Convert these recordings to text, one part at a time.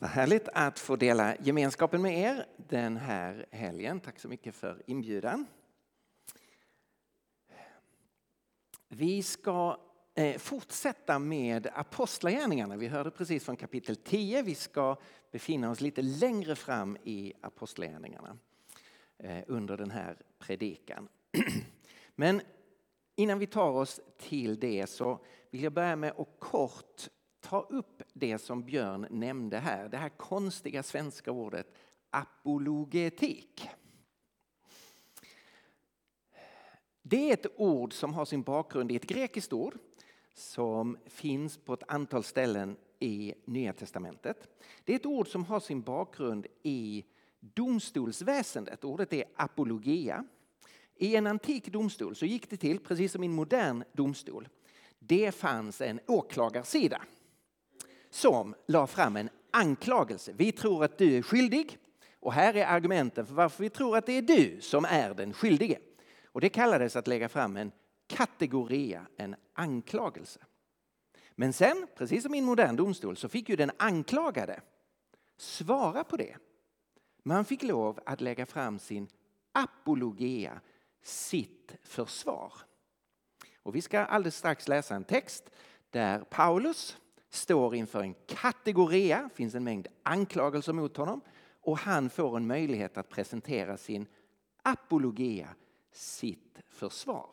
Vad härligt att få dela gemenskapen med er den här helgen. Tack så mycket för inbjudan. Vi ska fortsätta med apostlagärningarna. Vi hörde precis från kapitel 10. Vi ska befinna oss lite längre fram i apostlagärningarna under den här predikan. Men innan vi tar oss till det så vill jag börja med att kort ta upp det som Björn nämnde här. Det här konstiga svenska ordet apologetik. Det är ett ord som har sin bakgrund i ett grekiskt ord som finns på ett antal ställen i Nya testamentet. Det är ett ord som har sin bakgrund i domstolsväsendet. Ordet är apologia. I en antik domstol så gick det till, precis som i en modern domstol. Det fanns en åklagarsida som la fram en anklagelse. Vi tror att du är skyldig och här är argumenten för varför vi tror att det är du som är den skyldige. Och det kallades att lägga fram en kategoria, en anklagelse. Men sen, precis som i en modern domstol, så fick ju den anklagade svara på det. Man fick lov att lägga fram sin apologia, sitt försvar. Och vi ska alldeles strax läsa en text där Paulus står inför en kategoria, det finns en mängd anklagelser mot honom och han får en möjlighet att presentera sin apologia, sitt försvar.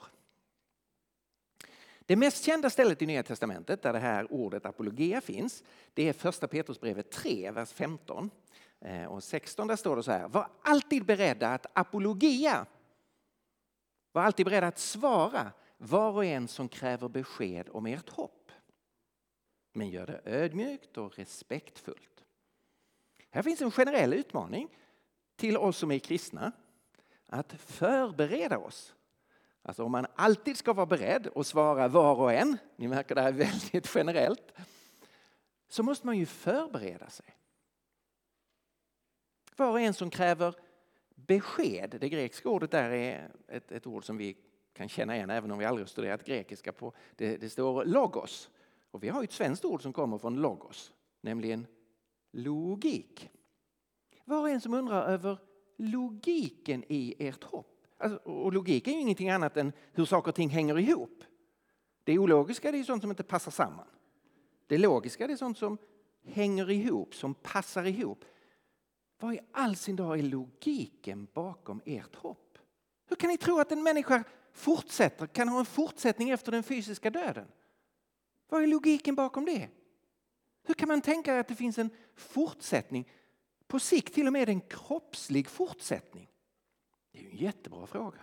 Det mest kända stället i Nya testamentet där det här ordet apologia finns, det är första Petrusbrevet 3, vers 15 och 16. Där står det så här: var alltid beredda att apologia, var alltid beredda att svara var och en som kräver besked om ert hopp. Men gör det ödmjukt och respektfullt. Här finns en generell utmaning till oss som är kristna att förbereda oss. Alltså om man alltid ska vara beredd att svara var och en, ni märker det här väldigt generellt, så måste man ju förbereda sig. Var och en som kräver besked, det grekiska ordet där är ett ord som vi kan känna igen även om vi aldrig har studerat grekiska på. Det står logos. Och vi har ju ett svenskt ord som kommer från logos, nämligen logik. Var och en som undrar över logiken i ert hopp. Alltså, och logik är ju ingenting annat än hur saker och ting hänger ihop. Det ologiska det är sånt som inte passar samman. Det logiska det är sånt som hänger ihop, som passar ihop. Vad i all sin dag är logiken bakom ert hopp? Hur kan ni tro att en människa kan ha en fortsättning efter den fysiska döden? Vad är logiken bakom det? Hur kan man tänka att det finns en fortsättning? På sikt till och med en kroppslig fortsättning. Det är ju en jättebra fråga.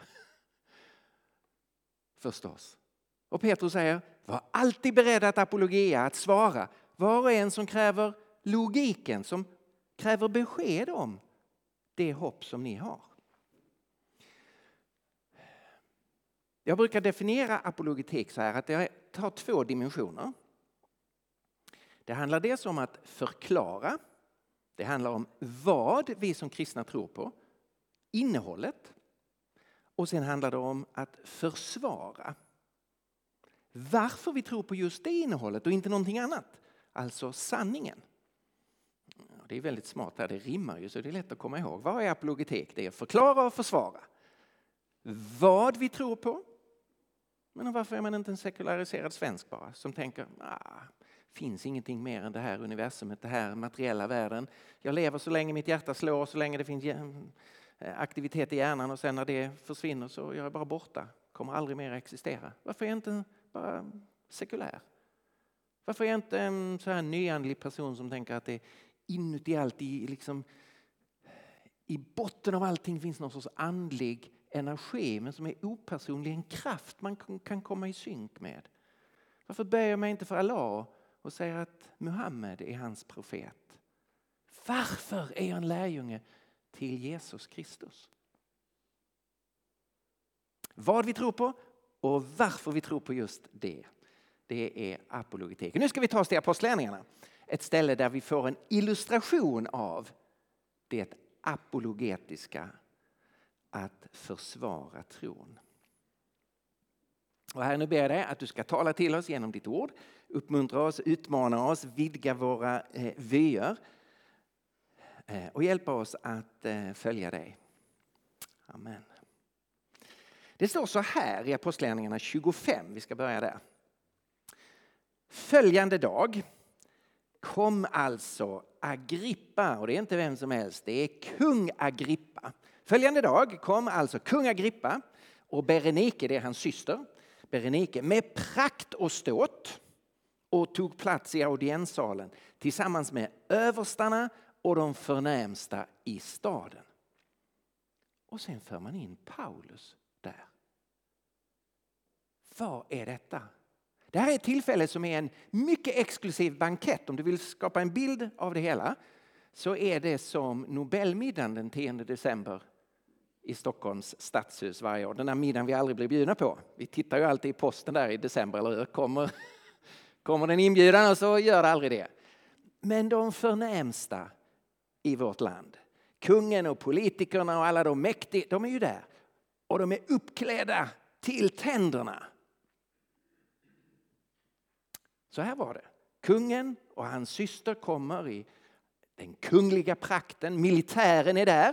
Förstås. Och Petrus säger, var alltid beredd att apologia, att svara. Var och en som kräver logiken, som kräver besked om det hopp som ni har. Jag brukar definiera apologetik så här att det har två dimensioner. Det handlar dels om att förklara. Det handlar om vad vi som kristna tror på. Innehållet. Och sen handlar det om att försvara. Varför vi tror på just det innehållet och inte någonting annat. Alltså sanningen. Det är väldigt smart här, det rimmar ju så det är lätt att komma ihåg. Vad är apologetik? Det är att förklara och försvara. Vad vi tror på. Men varför är man inte en sekulariserad svensk bara som tänker, finns ingenting mer än det här universumet, det här materiella världen. Jag lever så länge mitt hjärta slår, så länge det finns aktivitet i hjärnan och sen när det försvinner så är jag bara borta. Kommer aldrig mer existera. Varför är jag inte bara sekulär? Varför är jag inte en så här nyandlig person som tänker att det inuti allt, i botten av allting finns någon sorts andlig energi men som är opersonlig, en kraft man kan komma i synk med. Varför böjer jag mig inte för Allah och säger att Muhammed är hans profet? Varför är jag en lärjunge till Jesus Kristus? Vad vi tror på och varför vi tror på just det. Det är apologetik. Nu ska vi ta oss till apostlagärningarna. Ett ställe där vi får en illustration av det apologetiska, att försvara tron. Och här nu ber jag dig att du ska tala till oss genom ditt ord. Uppmuntra oss, utmana oss, vidga våra vyer. och hjälpa oss att följa dig. Amen. Det står så här i Apostlagärningarna 25, vi ska börja där. Följande dag kom alltså Agrippa, och det är inte vem som helst, det är kung Agrippa. Följande dag kom alltså kung Agrippa och Berenike, det är hans syster, Berenike, med prakt och ståt och tog plats i audienssalen tillsammans med överstarna och de förnämsta i staden. Och sen för man in Paulus där. Vad är detta? Det här är ett tillfälle som är en mycket exklusiv bankett. Om du vill skapa en bild av det hela så är det som Nobelmiddagen den 10 december i Stockholms stadshus varje år. Den här middagen vi aldrig blir bjudna på. Vi tittar ju alltid i posten där i december, eller hur? Kommer den inbjudan och så gör det aldrig det. Men de förnämsta i vårt land, kungen och politikerna och alla de mäktiga, de är ju där. Och de är uppklädda till tänderna. Så här var det. Kungen och hans syster kommer i den kungliga prakten. Militären är där.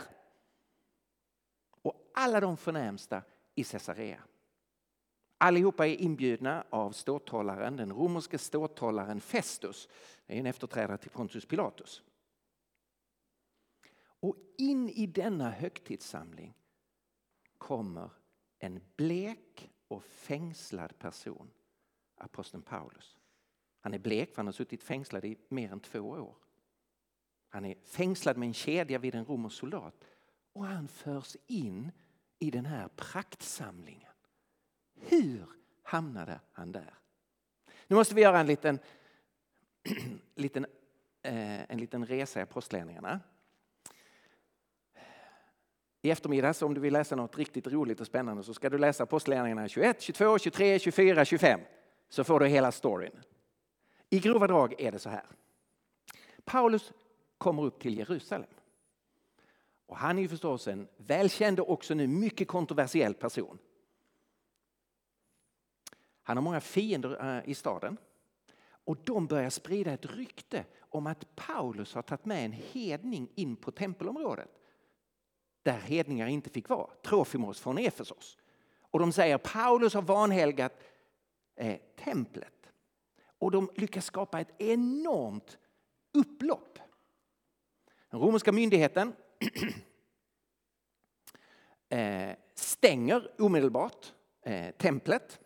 Och alla de förnämsta i Caesarea. Allihopa är inbjudna av ståthållaren, den romerska ståthållaren Festus. Det är en efterträdare till Pontius Pilatus. Och in i denna högtidssamling kommer en blek och fängslad person, aposteln Paulus. Han är blek för han har suttit fängslad i mer än 2 år. Han är fängslad med en kedja vid en romersk soldat. Och han förs in i den här praktsamlingen. Hur hamnade han där? Nu måste vi göra en liten resa i Apostlagärningarna. I eftermiddag, om du vill läsa något riktigt roligt och spännande, så ska du läsa Apostlagärningarna 21, 22, 23, 24, 25. Så får du hela storyn. I grova drag är det så här. Paulus kommer upp till Jerusalem. Och han är ju förstås en välkänd och också nu mycket kontroversiell person. Han har många fiender i staden. Och de börjar sprida ett rykte om att Paulus har tagit med en hedning in på tempelområdet. Där hedningar inte fick vara. Trofimos från Efesos. Och de säger att Paulus har vanhelgat templet. Och de lyckas skapa ett enormt upplopp. Den romerska myndigheten stänger omedelbart templet.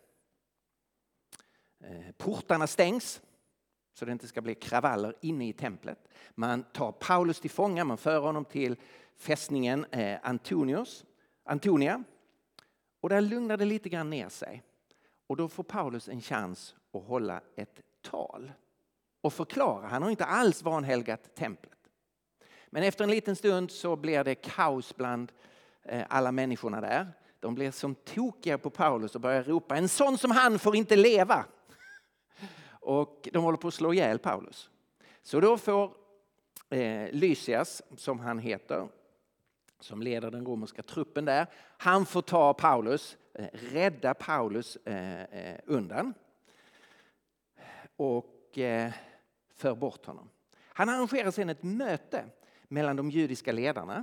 Portarna stängs så det inte ska bli kravaller inne i templet. Man tar Paulus till fånga, man för honom till fästningen Antonia. Och där lugnar det lite grann ner sig. Och då får Paulus en chans att hålla ett tal och förklara. Han har inte alls vanhelgat templet. Men efter en liten stund så blir det kaos bland alla människorna där. De blir som tokiga på Paulus och börjar ropa: en sån som han får inte leva. Och de håller på att slå ihjäl Paulus. Så då får Lysias, som han heter, som leder den romerska truppen där, han får ta Paulus, rädda Paulus undan och för bort honom. Han arrangerar sedan ett möte mellan de judiska ledarna,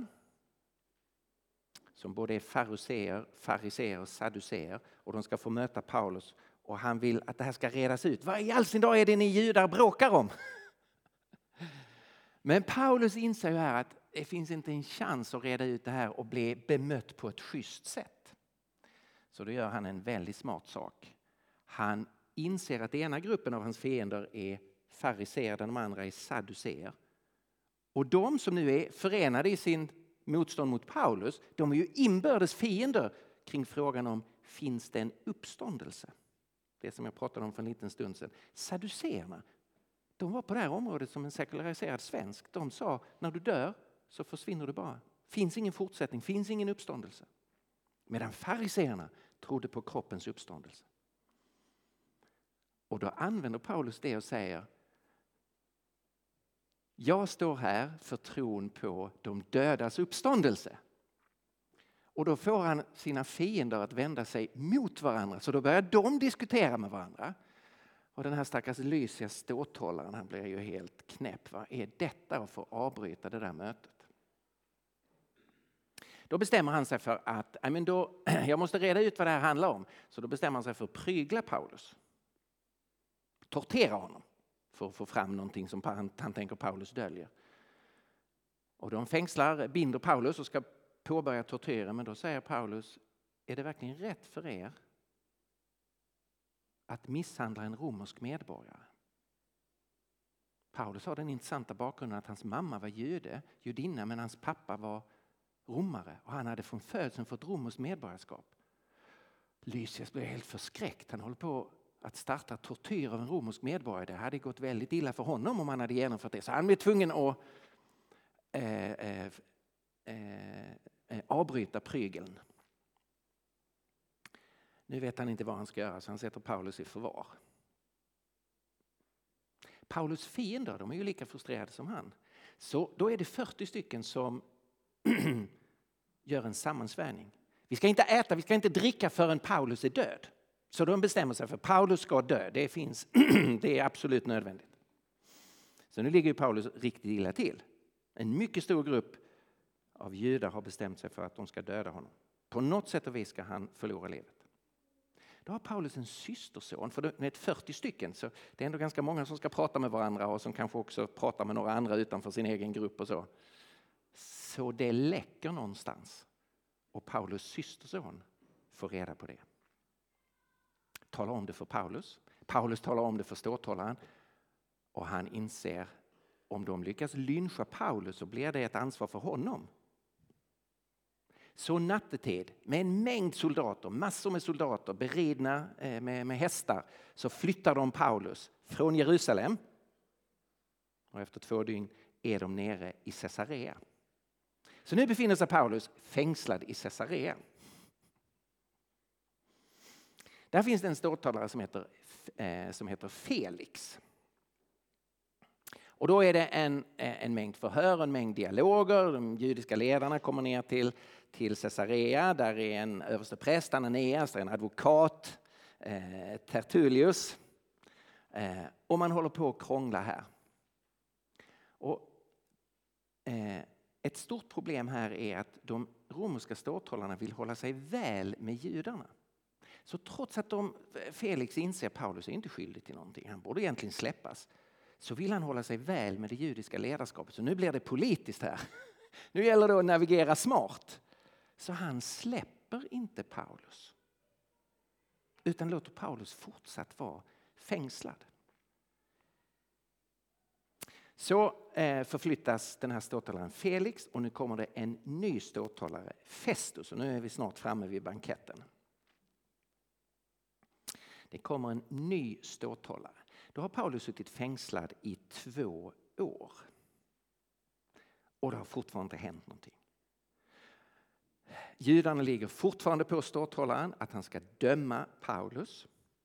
som både är fariseer och sadduceer, och de ska få möta Paulus, och han vill att det här ska redas ut. Vad i all sin dag är det ni judar bråkar om? Men Paulus inser ju här att det finns inte en chans att reda ut det här och bli bemött på ett schysst sätt. Så då gör han en väldigt smart sak. Han inser att ena gruppen av hans fiender är fariseer, de andra är sadduceer. Och de som nu är förenade i sin motstånd mot Paulus, de är ju inbördes fiender kring frågan om finns det en uppståndelse? Det som jag pratade om för en liten stund sedan. Sadduceerna, de var på det här området som en sekulariserad svensk. De sa, när du dör så försvinner du bara. Finns ingen fortsättning, finns ingen uppståndelse. Medan fariseerna trodde på kroppens uppståndelse. Och då använder Paulus det och säger: jag står här för tron på de dödas uppståndelse. Och då får han sina fiender att vända sig mot varandra. Så då börjar de diskutera med varandra. Och den här stackars Lysias ståthållaren, han blir ju helt knäpp. Vad är detta att få avbryta det där mötet? Då bestämmer han sig för att jag måste reda ut vad det här handlar om. Så då bestämmer han sig för att prygla Paulus. Tortera honom för att få fram någonting som han tänker Paulus döljer. Och de binder Paulus och ska påbörja tortyren. Men då säger Paulus, är det verkligen rätt för er att misshandla en romersk medborgare? Paulus har den intressanta bakgrunden att hans mamma var judinna, men hans pappa var romare. Och han hade från födseln fått romerskt medborgarskap. Lysias blev helt förskräckt. Han håller på att starta tortyr av en romersk medborgare. Det hade gått väldigt illa för honom om han hade genomfört det. Så han blev tvungen att avbryta prygeln. Nu vet han inte vad han ska göra, så han sätter Paulus i förvar. Paulus fiender, de är ju lika frustrerade som han. Så då är det 40 stycken som gör en sammansvärjning. Vi ska inte äta, vi ska inte dricka förrän Paulus är död. Så de bestämmer sig för att Paulus ska dö. Det är absolut nödvändigt. Så nu ligger Paulus riktigt illa till. En mycket stor grupp av judar har bestämt sig för att de ska döda honom. På något sätt och vis ska han förlora livet. Då har Paulus en systerson, för det är 40 stycken, så det är ändå ganska många som ska prata med varandra och som kanske också pratar med några andra utanför sin egen grupp och så. Så det läcker någonstans och Paulus systerson får reda på det. Talar om det för Paulus. Paulus talar om det för ståthållaren och han inser om de lyckas lyncha Paulus så blir det ett ansvar för honom. Så nattetid med en mängd soldater, massor med soldater beridna med hästar, så flyttar de Paulus från Jerusalem. Och efter 2 dygn är de nere i Caesarea. Så nu befinner sig Paulus fängslad i Caesarea. Där finns det en ståthållare som heter Felix. Och då är det en mängd förhör, en mängd dialoger. De judiska ledarna kommer ner till Caesarea. Där är en överstepräst, Ananias, en advokat, Tertullius. Och man håller på att krångla här. Och ett stort problem här är att de romerska ståthållarna vill hålla sig väl med judarna. Så trots att Felix inser att Paulus är inte skyldig till någonting, han borde egentligen släppas, så vill han hålla sig väl med det judiska ledarskapet. Så nu blir det politiskt här. Nu gäller det att navigera smart. Så han släpper inte Paulus, utan låter Paulus fortsatt vara fängslad. Så förflyttas den här ståthållaren Felix och nu kommer det en ny ståthållare, Festus. Och nu är vi snart framme vid banketten. Det kommer en ny ståthållare. Då har Paulus suttit fängslad i 2 år. Och det har fortfarande inte hänt någonting. Judarna ligger fortfarande på ståthållaren att han ska döma Paulus.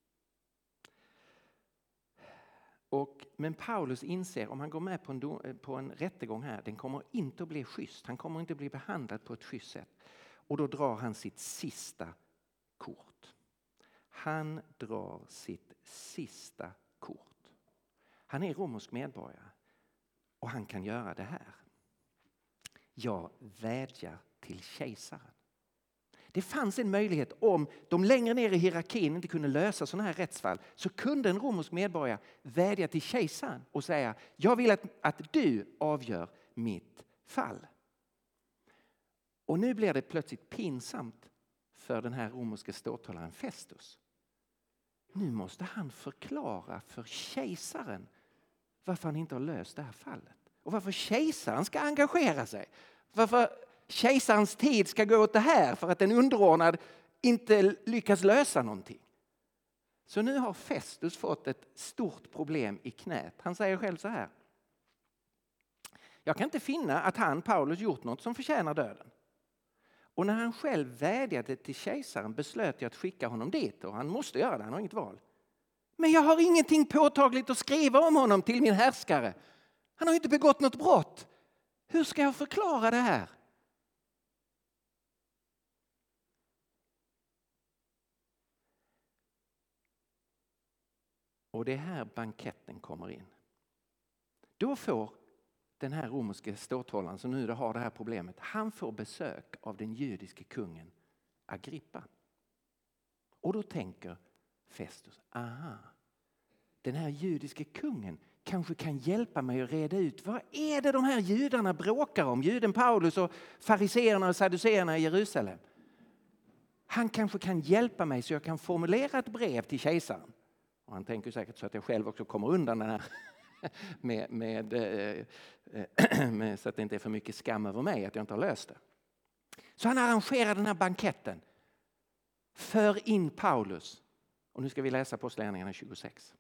Men Paulus inser om han går med på en rättegång här, den kommer inte att bli schysst. Han kommer inte att bli behandlad på ett schysst sätt. Och då drar han sitt sista kort. Han drar sitt sista kort. Han är romersk medborgare och han kan göra det här. Jag vädjar till kejsaren. Det fanns en möjlighet om de längre ner i hierarkin inte kunde lösa sådana här rättsfall, så kunde en romersk medborgare vädja till kejsaren och säga: jag vill att du avgör mitt fall. Och nu blir det plötsligt pinsamt för den här romerska ståthållaren Festus. Nu måste han förklara för kejsaren varför han inte har löst det här fallet. Och varför kejsaren ska engagera sig. Varför kejsarens tid ska gå åt det här för att en underordnad inte lyckas lösa någonting. Så nu har Festus fått ett stort problem i knät. Han säger själv så här: jag kan inte finna att Paulus, gjort något som förtjänar döden. Och när han själv vädjade till kejsaren beslöt jag att skicka honom dit. Och han måste göra det, han har inget val. Men jag har ingenting påtagligt att skriva om honom till min härskare. Han har inte begått något brott. Hur ska jag förklara det här? Och det är här banketten kommer in. Då får den här romerske ståthållaren som nu har det här problemet, han får besök av den judiske kungen Agrippa. Och då tänker Festus, aha, den här judiske kungen kanske kan hjälpa mig att reda ut vad är det de här judarna bråkar om, juden Paulus och fariseerna och sadduceerna i Jerusalem. Han kanske kan hjälpa mig så jag kan formulera ett brev till kejsaren. Och han tänker säkert så att jag själv också kommer undan den här med så att det inte är för mycket skam över mig att jag inte har löst det. Så han arrangerar den här banketten. För in Paulus. Och nu ska vi läsa Apostlagärningarna 26.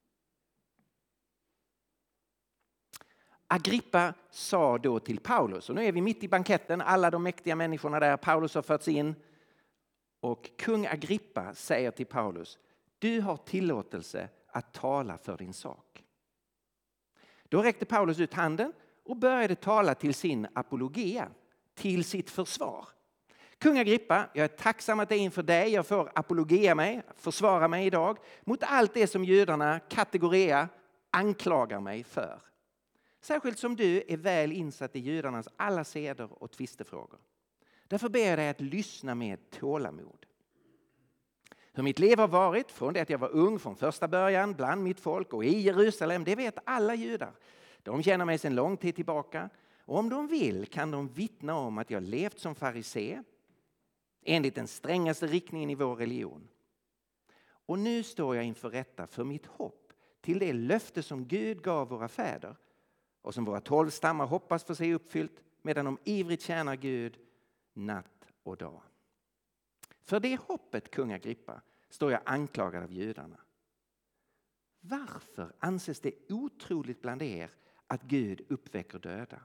Agrippa sa då till Paulus, och nu är vi mitt i banketten, alla de mäktiga människorna där, Paulus har förts in. Och kung Agrippa säger till Paulus, du har tillåtelse att tala för din sak. Då räckte Paulus ut handen och började tala till sin apologia, till sitt försvar. Kung Agrippa, jag är tacksam att det är inför dig jag får apologia mig, försvara mig idag mot allt det som judarna, kategoria, anklagar mig för. Särskilt som du är väl insatt i judarnas alla seder och tvistefrågor. Därför ber jag dig att lyssna med tålamod. Hur mitt liv har varit från det att jag var ung från första början bland mitt folk och i Jerusalem, det vet alla judar. De känner mig sedan lång tid tillbaka och om de vill kan de vittna om att jag levt som farisé enligt den strängaste riktningen i vår religion. Och nu står jag inför rätta för mitt hopp till det löfte som Gud gav våra fäder och som våra 12 stammar hoppas få se uppfyllt medan de ivrigt tjänar Gud natt och dag. För det hoppet, kung Agrippa, står jag anklagad av judarna. Varför anses det otroligt bland er att Gud uppväcker döda?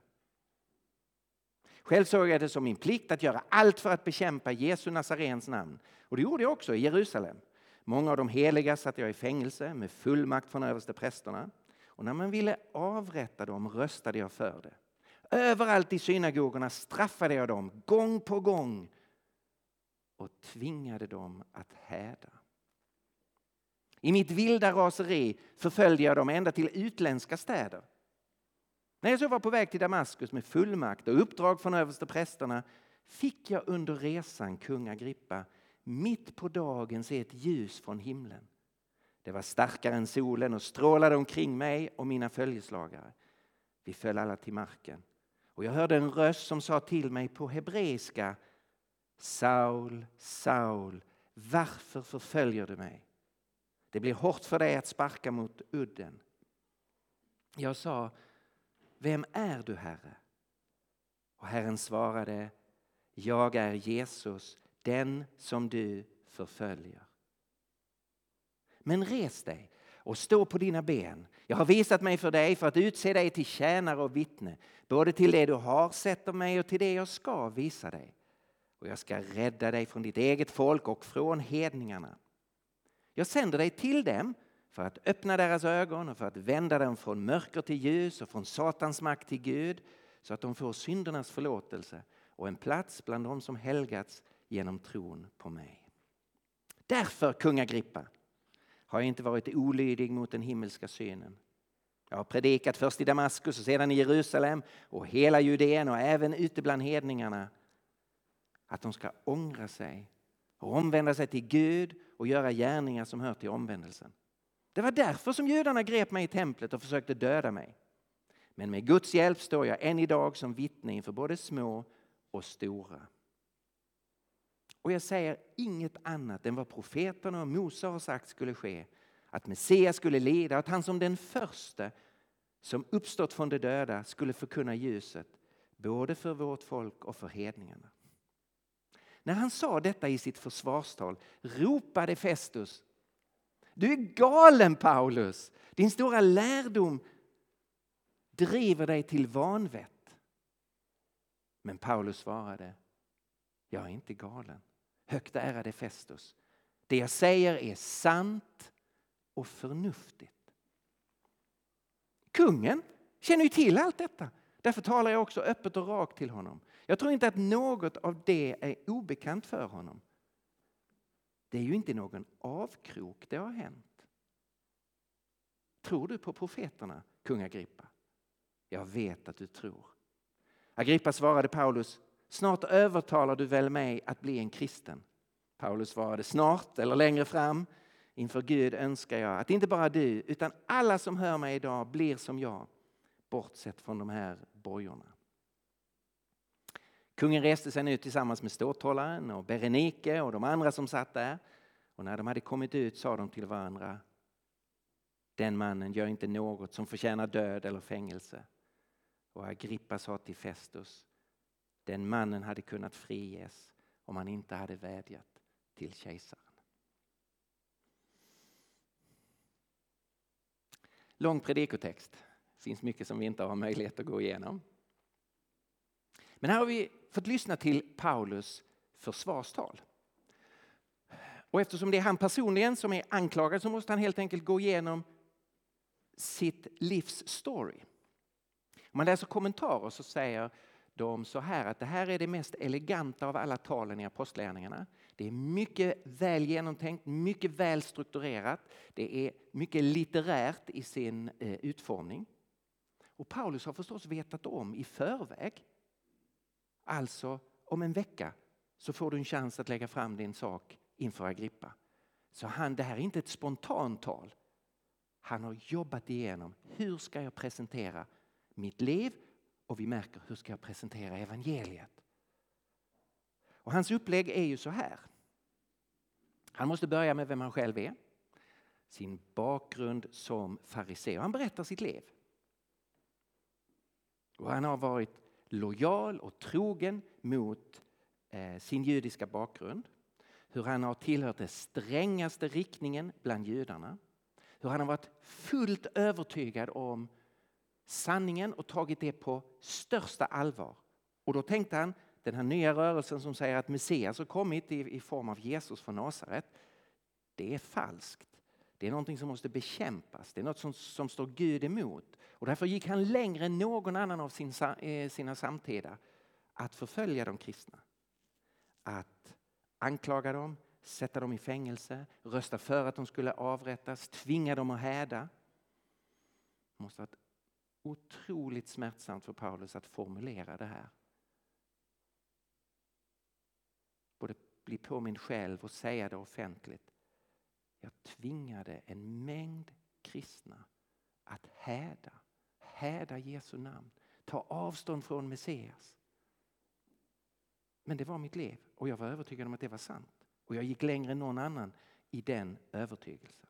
Själv såg jag det som min plikt att göra allt för att bekämpa Jesu Nazarens namn. Och det gjorde jag också i Jerusalem. Många av de heliga satt jag i fängelse med fullmakt från överste prästerna. Och när man ville avrätta dem röstade jag för det. Överallt i synagogorna straffade jag dem gång på gång och tvingade dem att häda. I mitt vilda raseri förföljde jag dem ända till utländska städer. När jag så var på väg till Damaskus med fullmakt och uppdrag från överste prästerna fick jag under resan, kung Agrippa, mitt på dagen se ett ljus från himlen. Det var starkare än solen och strålade omkring mig och mina följeslagare. Vi föll alla till marken. Och jag hörde en röst som sa till mig på hebreiska: Saul, Saul, varför förföljer du mig? Det blir hårt för dig att sparka mot udden. Jag sa: vem är du, Herre? Och Herren svarade: jag är Jesus, den som du förföljer. Men res dig och stå på dina ben. Jag har visat mig för dig för att utse dig till tjänare och vittne, både till det du har sett av mig och till det jag ska visa dig. Och jag ska rädda dig från ditt eget folk och från hedningarna. Jag sänder dig till dem för att öppna deras ögon och för att vända dem från mörker till ljus och från Satans makt till Gud, så att de får syndernas förlåtelse och en plats bland de som helgats genom tron på mig. Därför, kung Agrippa, har jag inte varit olydig mot den himmelska synen. Jag har predikat först i Damaskus och sedan i Jerusalem och hela Judeen och även ute bland hedningarna, att de ska ångra sig och omvända sig till Gud och göra gärningar som hör till omvändelsen. Det var därför som judarna grep mig i templet och försökte döda mig. Men med Guds hjälp står jag än idag som vittne inför både små och stora. Och jag säger inget annat än vad profeterna och Mose har sagt skulle ske. Att Messias skulle lida, att han som den första som uppstått från de döda skulle förkunna ljuset både för vårt folk och för hedningarna. När han sa detta i sitt försvarstal ropade Festus: du är galen, Paulus! Din stora lärdom driver dig till vanvett. Men Paulus svarade: jag är inte galen. Högt ärade Festus. Det jag säger är sant och förnuftigt. Kungen känner ju till allt detta. Därför talar jag också öppet och rakt till honom. Jag tror inte att något av det är obekant för honom. Det är ju inte någon avkrok det har hänt. Tror du på profeterna, kung Agrippa? Jag vet att du tror. Agrippa svarade Paulus, snart övertalar du väl mig att bli en kristen. Paulus svarade, snart eller längre fram. Inför Gud önskar jag att inte bara du utan alla som hör mig idag blir som jag. Bortsett från de här bojorna. Kungen reste sig nu tillsammans med ståthållaren och Berenike och de andra som satt där. Och när de hade kommit ut sa de till varandra, den mannen gör inte något som förtjänar död eller fängelse. Och Agrippa sa till Festus, den mannen hade kunnat friges om han inte hade vädjat till kejsaren. Lång predikotext. Det finns mycket som vi inte har möjlighet att gå igenom. Men här har vi fått lyssna till Paulus försvarstal. Och eftersom det är han personligen som är anklagad så måste han helt enkelt gå igenom sitt livs story. Om man läser kommentarer så säger de så här att det här är det mest eleganta av alla talen i apostlagärningarna. Det är mycket väl genomtänkt, mycket väl strukturerat. Det är mycket litterärt i sin utformning. Och Paulus har förstås vetat om i förväg. Alltså om en vecka så får du en chans att lägga fram din sak inför Agrippa. Så det här är inte ett spontant tal. Han har jobbat igenom hur ska jag presentera mitt liv och vi märker hur ska jag presentera evangeliet. Och hans upplägg är ju så här. Han måste börja med vem han själv är. Sin bakgrund som farisé. Han berättar sitt liv. Och han har varit lojal och trogen mot sin judiska bakgrund. Hur han har tillhört den strängaste riktningen bland judarna. Hur han har varit fullt övertygad om sanningen och tagit det på största allvar. Och då tänkte han, den här nya rörelsen som säger att Messias har kommit i form av Jesus från Nasaret. Det är falskt. Det är någonting som måste bekämpas. Det är något som står Gud emot. Och därför gick han längre än någon annan av sina samtida att förfölja de kristna. Att anklaga dem, sätta dem i fängelse, rösta för att de skulle avrättas, tvinga dem att häda. Det måste ha varit otroligt smärtsamt för Paulus att formulera det här. Både bli påmind själv och säga det offentligt. Jag tvingade en mängd kristna att häda Jesu namn. Ta avstånd från Messias. Men det var mitt liv och jag var övertygad om att det var sant. Och jag gick längre än någon annan i den övertygelsen.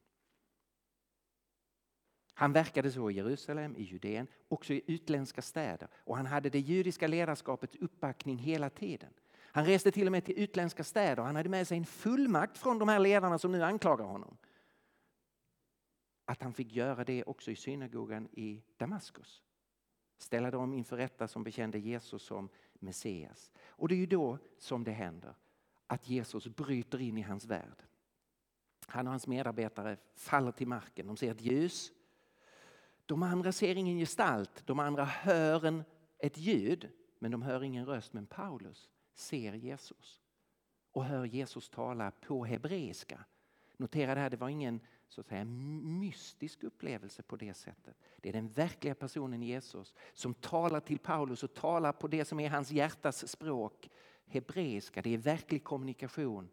Han verkade så i Jerusalem, i Judeen, också i utländska städer. Och han hade det judiska ledarskapets uppbackning hela tiden. Han reste till och med till utländska städer. Han hade med sig en fullmakt från de här ledarna som nu anklagar honom. Att han fick göra det också i synagogan i Damaskus. Ställa dem inför rätta som bekände Jesus som Messias. Och det är ju då som det händer. Att Jesus bryter in i hans värld. Han och hans medarbetare faller till marken. De ser ett ljus. De andra ser ingen gestalt. De andra hör ett ljud. Men de hör ingen röst. Men Paulus ser Jesus. Och hör Jesus tala på hebreiska. Notera det här, det var ingen så att säga mystisk upplevelse på det sättet. Det är den verkliga personen Jesus som talar till Paulus och talar på det som är hans hjärtas språk. Hebreiska, det är verklig kommunikation.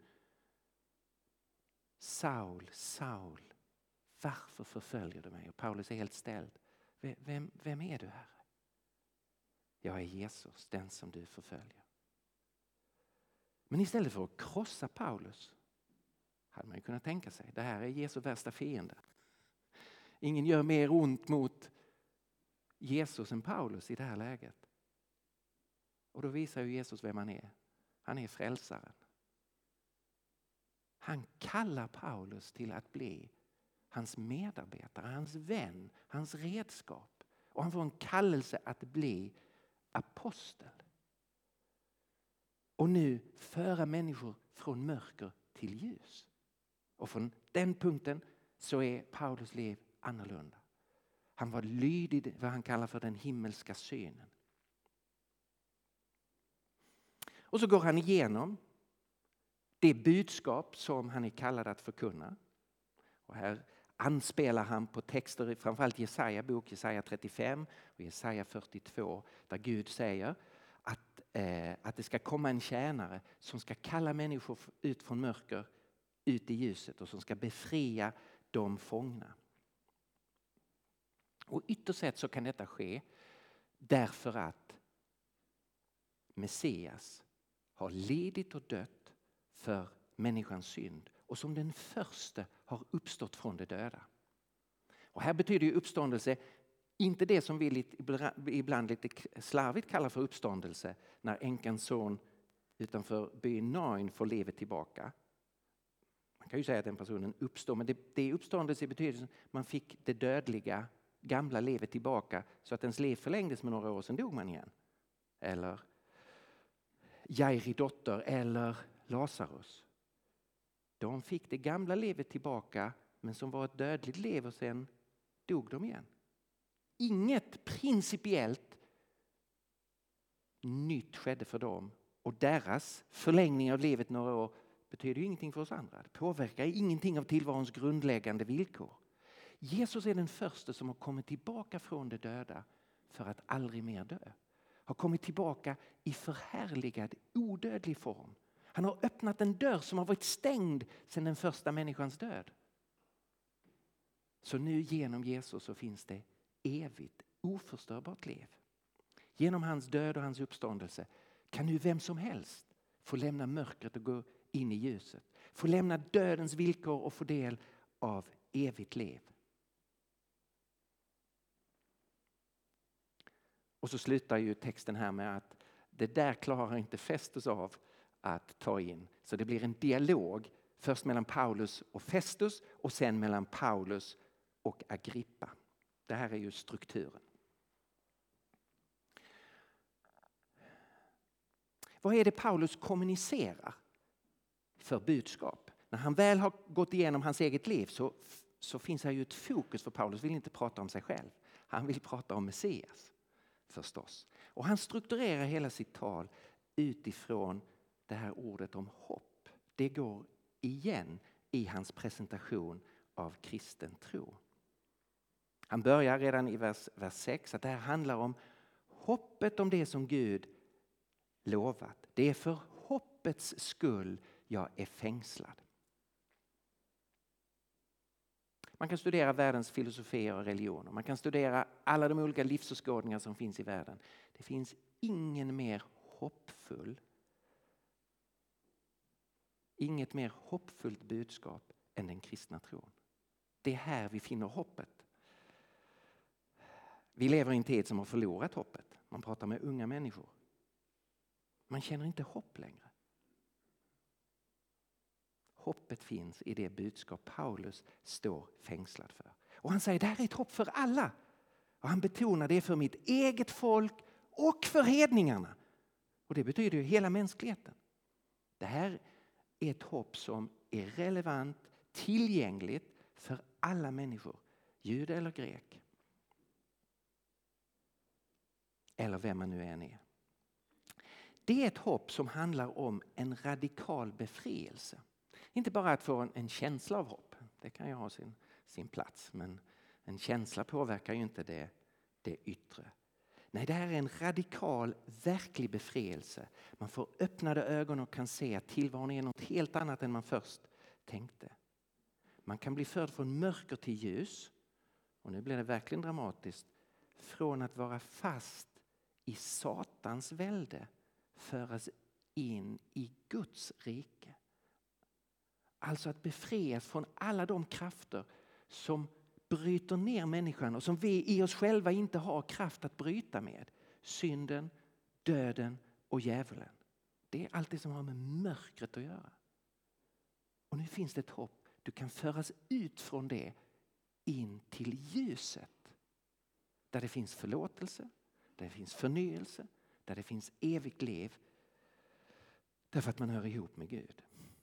Saul, Saul, varför förföljer du mig? Och Paulus är helt ställd. Vem är du, Herre? Jag är Jesus, den som du förföljer. Men istället för att krossa Paulus hade man ju kunnat tänka sig. Det här är Jesu värsta fiende. Ingen gör mer ont mot Jesus än Paulus i det här läget. Och då visar ju Jesus vem han är. Han är frälsaren. Han kallar Paulus till att bli hans medarbetare, hans vän, hans redskap. Och han får en kallelse att bli apostel. Och nu föra människor från mörker till ljus. Och från den punkten så är Paulus liv annorlunda. Han var lydig vad han kallar för den himmelska synen. Och så går han igenom det budskap som han är kallad att förkunna. Och här anspelar han på texter i framförallt Jesaja bok, Jesaja 35 och Jesaja 42, där Gud säger att det ska komma en tjänare som ska kalla människor ut från mörker, ut i ljuset, och som ska befria de fångna. Och ytterst sett så kan detta ske därför att Messias har lidit och dött för människans synd och som den första har uppstått från de döda. Och här betyder ju uppståndelse inte det som vi ibland lite slarvigt kallar för uppståndelse, när änkans son utanför byn Nain får livet tillbaka. Man kan ju säga att den personen uppstår, men det är uppståndelse i betydelsen man fick det dödliga gamla livet tillbaka så att ens liv förlängdes med några år, sedan dog man igen. Eller Jairi dotter eller Lazarus. De fick det gamla livet tillbaka, men som var ett dödligt liv, och sen dog de igen. Inget principiellt nytt skedde för dem, och deras förlängning av livet några år betyder ju ingenting för oss andra. Det påverkar ingenting av tillvarons grundläggande villkor. Jesus är den första som har kommit tillbaka från de döda för att aldrig mer dö. Har kommit tillbaka i förhärligad, odödlig form. Han har öppnat en dörr som har varit stängd sedan den första människans död. Så nu genom Jesus så finns det evigt, oförstörbart liv. Genom hans död och hans uppståndelse kan nu vem som helst få lämna mörkret och gå in i ljuset. Få lämna dödens villkor och få del av evigt liv. Och så slutar ju texten här med att det där klarar inte Festus av att ta in. Så det blir en dialog först mellan Paulus och Festus och sen mellan Paulus och Agrippa. Det här är ju strukturen. Vad är det Paulus kommunicerar för budskap? När han väl har gått igenom hans eget liv så finns här ju ett fokus, för Paulus vill inte prata om sig själv. Han vill prata om Messias förstås. Och han strukturerar hela sitt tal utifrån det här ordet om hopp. Det går igen i hans presentation av kristen tro. Han börjar redan i vers 6 att det här handlar om hoppet om det som Gud lovat. Det är för hoppets skull jag är fängslad. Man kan studera världens filosofier och religioner. Man kan studera alla de olika livsåskådningar som finns i världen. Det finns ingen mer hoppfull, inget mer hoppfullt budskap än den kristna tron. Det är här vi finner hoppet. Vi lever i en tid som har förlorat hoppet. Man pratar med unga människor. Man känner inte hopp längre. Hoppet finns i det budskap Paulus står fängslad för. Och han säger det här är ett hopp för alla. Och han betonar det för mitt eget folk och för hedningarna. Och det betyder ju hela mänskligheten. Det här är ett hopp som är relevant, tillgängligt för alla människor. Jude eller grek. Eller vem man nu än är. Det är ett hopp som handlar om en radikal befrielse. Inte bara att få en känsla av hopp. Det kan ju ha sin plats. Men en känsla påverkar ju inte det yttre. Nej, det här är en radikal, verklig befrielse. Man får öppnade ögon och kan se att tillvaron är något helt annat än man först tänkte. Man kan bli förd från mörker till ljus. Och nu blir det verkligen dramatiskt. Från att vara fast i Satans välde föras in i Guds rike. Alltså att befrias från alla de krafter som bryter ner människan och som vi i oss själva inte har kraft att bryta med. Synden, döden och djävulen. Det är allt det som har med mörkret att göra. Och nu finns det ett hopp. Du kan föras ut från det in till ljuset. Där det finns förlåtelse, där det finns förnyelse, där det finns evigt liv. Därför att man hör ihop med Gud.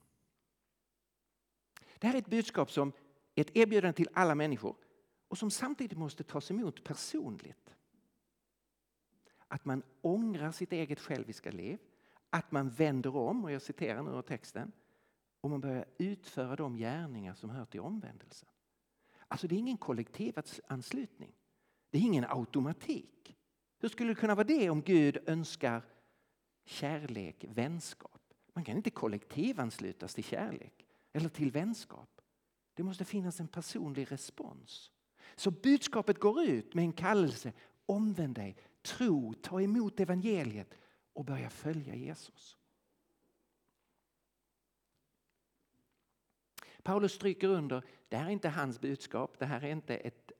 Det här är ett budskap som är ett erbjudande till alla människor och som samtidigt måste tas emot personligt. Att man ångrar sitt eget själviska liv, att man vänder om, och jag citerar nu ur texten, och man börjar utföra de gärningar som hör till omvändelsen. Alltså det är ingen kollektivanslutning. Det är ingen automatik. Hur skulle det kunna vara det om Gud önskar kärlek, vänskap? Man kan inte kollektivanslutas till kärlek eller till vänskap. Det måste finnas en personlig respons. Så budskapet går ut med en kallelse. Omvänd dig, tro, ta emot evangeliet och börja följa Jesus. Paulus stryker under, det här är inte hans budskap. Det här är inte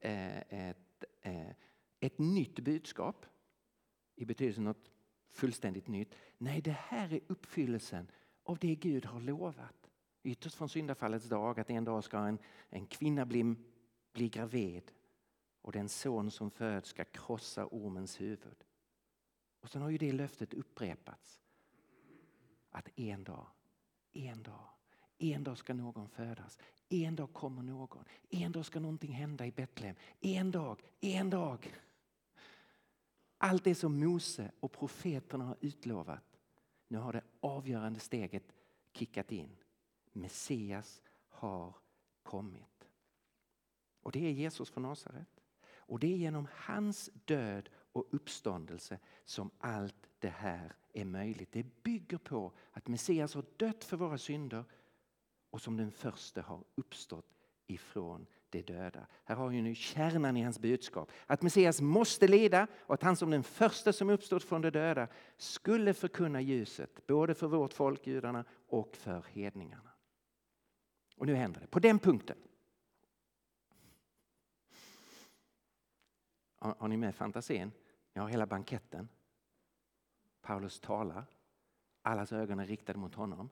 ett nytt budskap i betydelsen något fullständigt nytt. Nej, det här är uppfyllelsen av det Gud har lovat. Ytterst från syndafallets dag att en dag ska en kvinna bli gravid och den son som föds ska krossa ormens huvud. Och sen har ju det löftet upprepats att en dag ska någon födas. En dag kommer någon. En dag ska någonting hända i Betlehem. En dag. Allt det som Mose och profeterna har utlovat. Nu har det avgörande steget kickat in. Messias har kommit. Och det är Jesus från Nasaret. Och det är genom hans död och uppståndelse som allt det här är möjligt. Det bygger på att Messias har dött för våra synder och som den första har uppstått ifrån de döda. Här har ju nu kärnan i hans budskap. Att Messias måste lida och att han som den första som uppstått från de döda skulle förkunna ljuset. Både för vårt folk, judarna, och för hedningarna. Och nu händer det. På den punkten. Har ni med fantasin? Jag har hela banketten. Paulus talar. Allas ögon är riktade mot honom.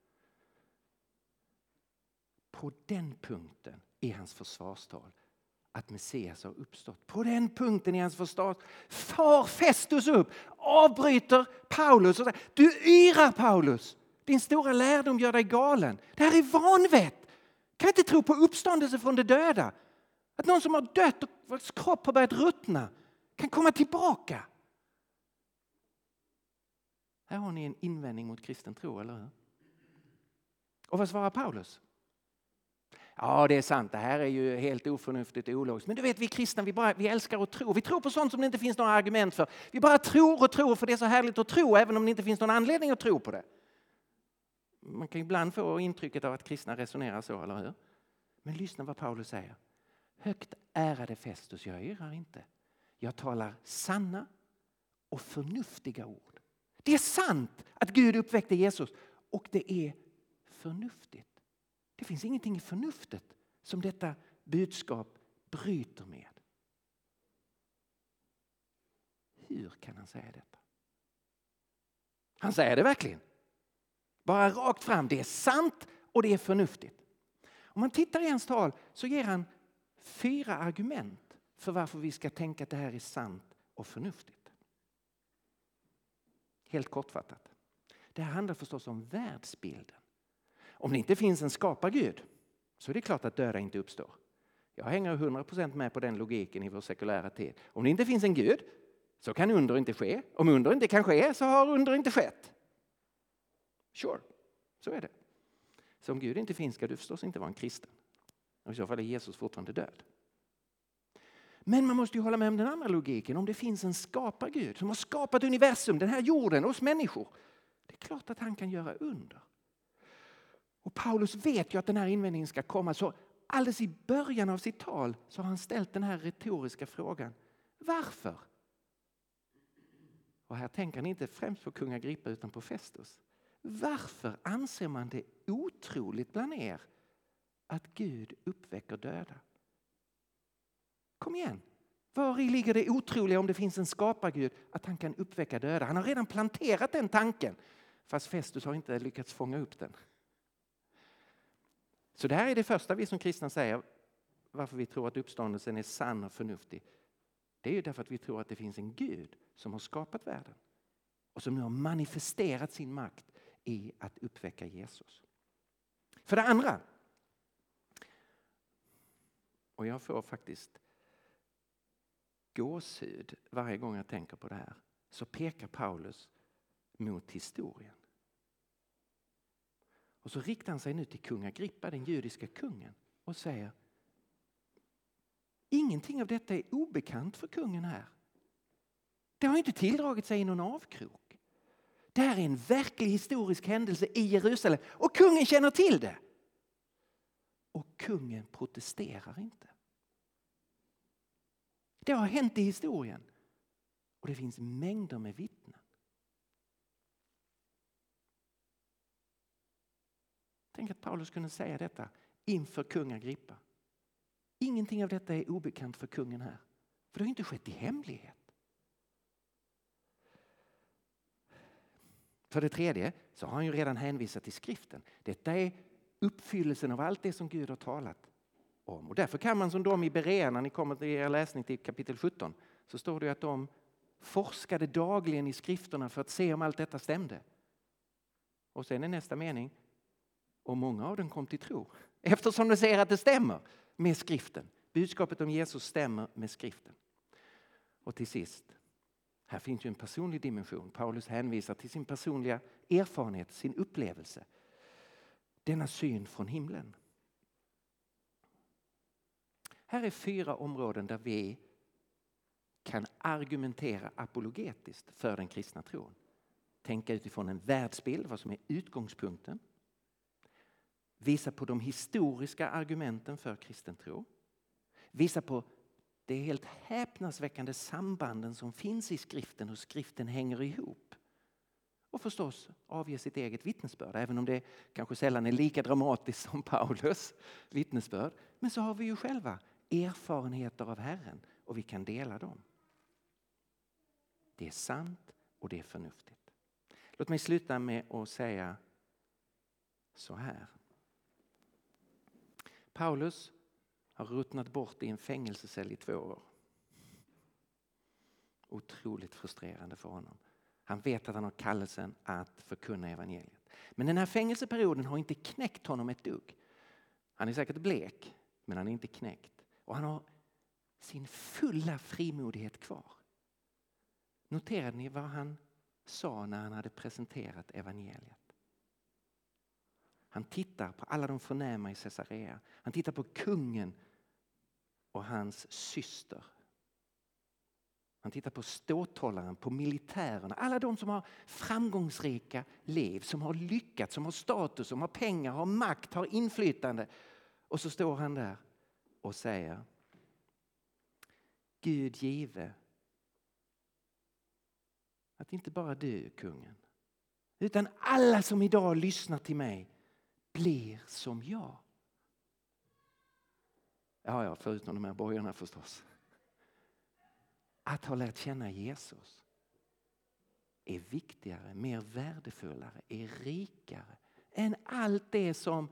På den punkten är hans försvarstal att Messias har uppstått. På den punkten är hans försvarstal. Far Festus upp, avbryter Paulus och säger: du yrar Paulus. Din stora lärdom gör dig galen. Det här är vanvett. Kan inte tro på uppståndelse från de döda. Att någon som har dött och vars kropp har börjat ruttna kan komma tillbaka. Här har ni en invändning mot kristen tro, eller hur? Och vad svarar Paulus? Ja, det är sant. Det här är ju helt oförnuftigt och ologiskt. Men du vet, vi kristna, vi älskar att tro. Vi tror på sånt som det inte finns några argument för. Vi bara tror och tror, för det är så härligt att tro, även om det inte finns någon anledning att tro på det. Man kan ibland få intrycket av att kristna resonerar så, eller hur? Men lyssna vad Paulus säger. Högt ärade Festus, jag yrar inte. Jag talar sanna och förnuftiga ord. Det är sant att Gud uppväckte Jesus, och det är förnuftigt. Det finns ingenting i förnuftet som detta budskap bryter med. Hur kan han säga detta? Han säger det verkligen. Bara rakt fram. Det är sant och det är förnuftigt. Om man tittar i hans tal så ger han 4 argument för varför vi ska tänka att det här är sant och förnuftigt. Helt kortfattat. Det här handlar förstås om världsbilden. Om det inte finns en skapargud så är det klart att döda inte uppstår. Jag hänger 100% med på den logiken i vår sekulära tid. Om det inte finns en gud så kan under inte ske. Om under inte kan ske så har under inte skett. Sure, så är det. Så om Gud inte finns ska du förstås inte vara en kristen. Och i så fall är Jesus fortfarande död. Men man måste ju hålla med om den andra logiken. Om det finns en skapargud som har skapat universum, den här jorden, oss människor. Det är klart att han kan göra under. Och Paulus vet ju att den här invändningen ska komma. Så alldeles i början av sitt tal så har han ställt den här retoriska frågan. Varför? Och här tänker han inte främst på kung Agrippa utan på Festus. Varför anser man det otroligt bland er att Gud uppväcker döda? Kom igen. Var i ligger det otroliga om det finns en skapargud att han kan uppväcka döda? Han har redan planterat den tanken. Fast Festus har inte lyckats fånga upp den. Så det här är det första vi som kristna säger. Varför vi tror att uppståndelsen är sann och förnuftig. Det är ju därför att vi tror att det finns en Gud som har skapat världen. Och som nu har manifesterat sin makt i att uppväcka Jesus. För det andra. Och jag får faktiskt gåshud varje gång jag tänker på det här. Så pekar Paulus mot historien. Och så riktar han sig nu till kung Agrippa, den judiska kungen. Och säger. ingenting av detta är obekant för kungen här. Det har inte tilldragit sig i någon avkrok. Det här är en verklig historisk händelse i Jerusalem och kungen känner till det. Och kungen protesterar inte. Det har hänt i historien och det finns mängder med vittnen. Tänk att Paulus kunde säga detta inför kung Agrippa. Ingenting av detta är obekant för kungen här. För det har inte skett i hemlighet. För det tredje så har han ju redan hänvisat till skriften. Detta är uppfyllelsen av allt det som Gud har talat om. Och därför kan man som de i Berea, när ni kommer till er läsning till kapitel 17, så står det att de forskade dagligen i skrifterna för att se om allt detta stämde. Och sen är nästa mening, och många av dem kom till tro. Eftersom de säger att det stämmer med skriften. Budskapet om Jesus stämmer med skriften. Och till sist, här finns ju en personlig dimension. Paulus hänvisar till sin personliga erfarenhet, sin upplevelse. Denna syn från himlen. Här är 4 områden där vi kan argumentera apologetiskt för den kristna tron. Tänka utifrån en världsbild, vad som är utgångspunkten. Visa på de historiska argumenten för kristen tro. Visa på det helt häpnadsväckande sambanden som finns i skriften och skriften hänger ihop. Och förstås avge sitt eget vittnesbörd, även om det kanske sällan är lika dramatiskt som Paulus vittnesbörd. Men så har vi ju själva erfarenheter av Herren och vi kan dela dem. Det är sant och det är förnuftigt. Låt mig sluta med att säga så här. Paulus har ruttnat bort i en fängelsecell i 2 år. Otroligt frustrerande för honom. Han vet att han har kallelsen att förkunna evangeliet. Men den här fängelseperioden har inte knäckt honom ett dugg. Han är säkert blek, men han är inte knäckt. Och han har sin fulla frimodighet kvar. Noterade ni vad han sa när han hade presenterat evangeliet? Han tittar på alla de förnäma i Caesarea. Han tittar på kungen och hans syster. Han tittar på ståthållaren, på militärerna. Alla de som har framgångsrika liv, som har lyckats, som har status, som har pengar, har makt, har inflytande. Och så står han där och säger: Gud give att inte bara du, kungen, utan alla som idag lyssnar till mig blir som jag. Ja, förutom de här borgarna förstås. Att ha lärt känna Jesus är viktigare, mer värdefullare, är rikare än allt det som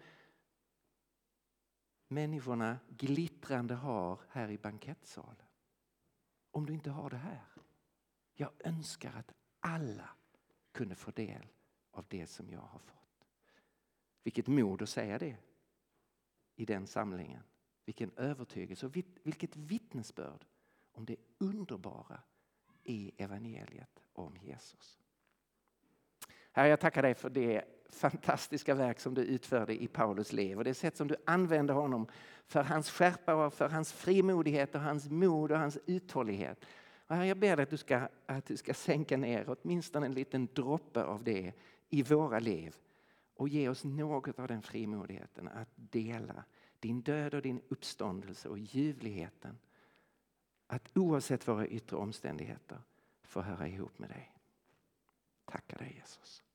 människorna glittrande har här i bankettsalen. Om du inte har det här. Jag önskar att alla kunde få del av det som jag har fått. Vilket mod att säga det i den samlingen. Vilken övertygelse och vilket vittnesbörd om det underbara i evangeliet om Jesus. Herre, jag tackar dig för det fantastiska verk som du utförde i Paulus liv och det sätt som du använde honom för hans skärpa och för hans frimodighet och hans mod och hans uthållighet. Och Herre, jag ber dig att du ska sänka ner åtminstone en liten droppe av det i våra liv och ge oss något av den frimodigheten att dela din död och din uppståndelse och ljuvligheten. Att oavsett våra yttre omständigheter få höra ihop med dig. Tackar dig Jesus.